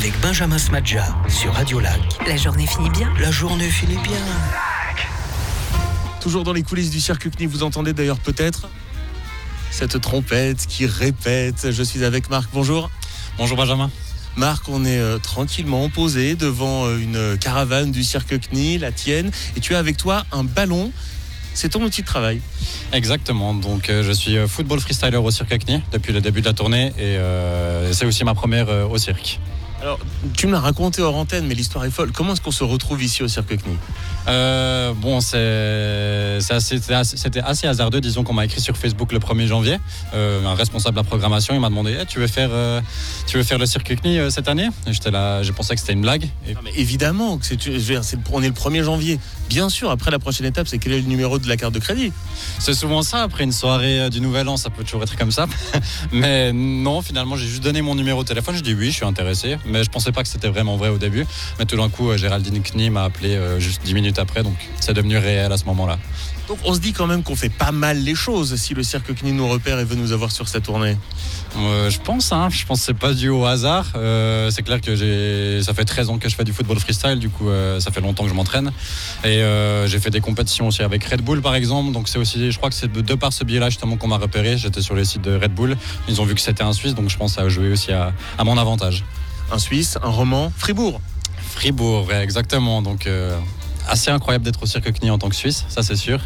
avec Benjamin Smadja sur Radio Lac. La journée finit bien. La journée finit bien. Toujours dans les coulisses du cirque CNI, vous entendez d'ailleurs peut-être cette trompette qui répète. Je suis avec Marc, bonjour. Bonjour Benjamin. Marc, on est tranquillement posé devant une caravane du cirque CNI, la tienne, et tu as avec toi un ballon. C'est ton outil de travail. Exactement, donc je suis football freestyler au cirque CNI depuis le début de la tournée et c'est aussi ma première au cirque. Alors, tu me l'as raconté hors antenne, mais l'histoire est folle. Comment est-ce qu'on se retrouve ici au cirque CNI ? C'était assez hasardeux, disons qu'on m'a écrit sur Facebook le 1er janvier, un responsable de la programmation, il m'a demandé tu veux faire le cirque CNI cette année ? Et j'étais là, je pensais que c'était une blague. Non, mais évidemment, on est le 1er janvier. Bien sûr, après la prochaine étape, c'est quel est le numéro de la carte de crédit ? C'est souvent ça, après une soirée du Nouvel An, ça peut toujours être comme ça. Mais non, finalement, j'ai juste donné mon numéro de téléphone, je dis oui, je suis intéressé. Mais je pensais pas que c'était vraiment vrai au début. Mais tout d'un coup, Géraldine CNI m'a appelé juste 10 minutes après, donc c'est devenu réel à ce moment-là. Donc on se dit quand même qu'on fait pas mal les choses si le cirque CNI nous repère et veut nous avoir sur sa tournée. Je pense que c'est pas dû au hasard. C'est clair que ça fait 13 ans que je fais du football freestyle, du coup ça fait longtemps que je m'entraîne. Et j'ai fait des compétitions aussi avec Red Bull par exemple, donc c'est aussi, je crois que c'est de par ce biais-là justement qu'on m'a repéré. J'étais sur le site de Red Bull, ils ont vu que c'était un Suisse, donc je pense que ça a joué aussi à mon avantage. Un Suisse, un roman, Fribourg, ouais, exactement, donc... assez incroyable d'être au cirque CNI en tant que Suisse, ça c'est sûr.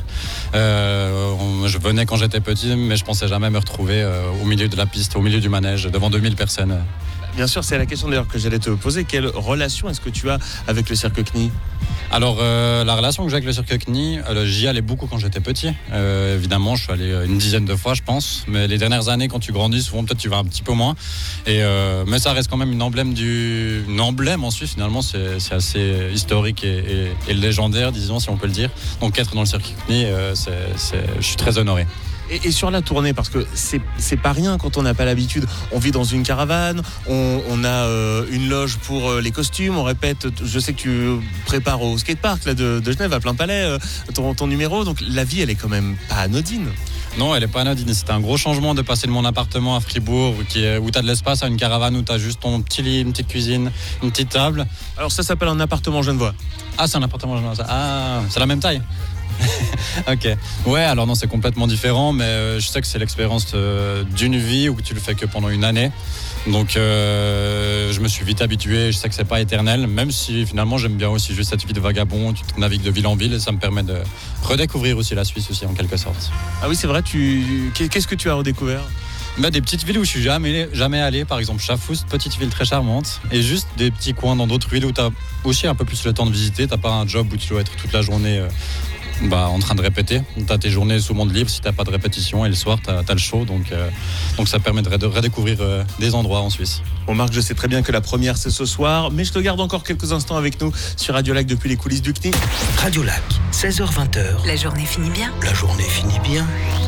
Je venais quand j'étais petit, mais je pensais jamais me retrouver au milieu de la piste, au milieu du manège, devant 2000 personnes. Bien sûr, c'est la question d'ailleurs que j'allais te poser. Quelle relation est-ce que tu as avec le cirque CNI ? Alors, la relation que j'ai avec le cirque CNI, j'y allais beaucoup quand j'étais petit. Évidemment, je suis allé une dizaine de fois, je pense. Mais les dernières années, quand tu grandis, souvent peut-être tu vas un petit peu moins. Mais ça reste quand même une emblème en Suisse, finalement. C'est assez historique et légendaire, disons, si on peut le dire. Donc, être dans le cirque CNI, je suis très honoré. Et sur la tournée, parce que c'est pas rien quand on n'a pas l'habitude. On vit dans une caravane, on a une loge pour les costumes, on répète. Je sais que tu prépares au skatepark là, de Genève, à plein palais, ton numéro. Donc la vie, elle est quand même pas anodine. Non, elle est pas anodine. C'était un gros changement de passer de mon appartement à Fribourg, où tu as de l'espace, à une caravane où tu as juste ton petit lit, une petite cuisine, une petite table. Alors ça s'appelle un appartement genevois. Ah, c'est un appartement genevois. Ah, c'est la même taille. Ok. Ouais, alors non, c'est complètement différent, mais je sais que c'est l'expérience d'une vie où tu le fais que pendant une année. Donc je me suis vite habitué, je sais que c'est pas éternel, même si finalement j'aime bien aussi juste cette vie de vagabond, tu navigues de ville en ville et ça me permet de redécouvrir aussi la Suisse aussi en quelque sorte. Ah oui, c'est vrai, qu'est-ce que tu as redécouvert ? Des petites villes où je suis jamais allé, par exemple Chafoust, petite ville très charmante, et juste des petits coins dans d'autres villes où tu as aussi un peu plus le temps de visiter, t'as pas un job où tu dois être toute la journée en train de répéter. Tu as tes journées souvent de libre si tu n'as pas de répétition et le soir tu as le show, donc ça permet de redécouvrir des endroits en Suisse. Bon Marc, je sais très bien que la première c'est ce soir, mais je te garde encore quelques instants avec nous sur Radio Lac depuis les coulisses du CNI. Radio Lac, 16h-20h. La journée finit bien. La journée finit bien.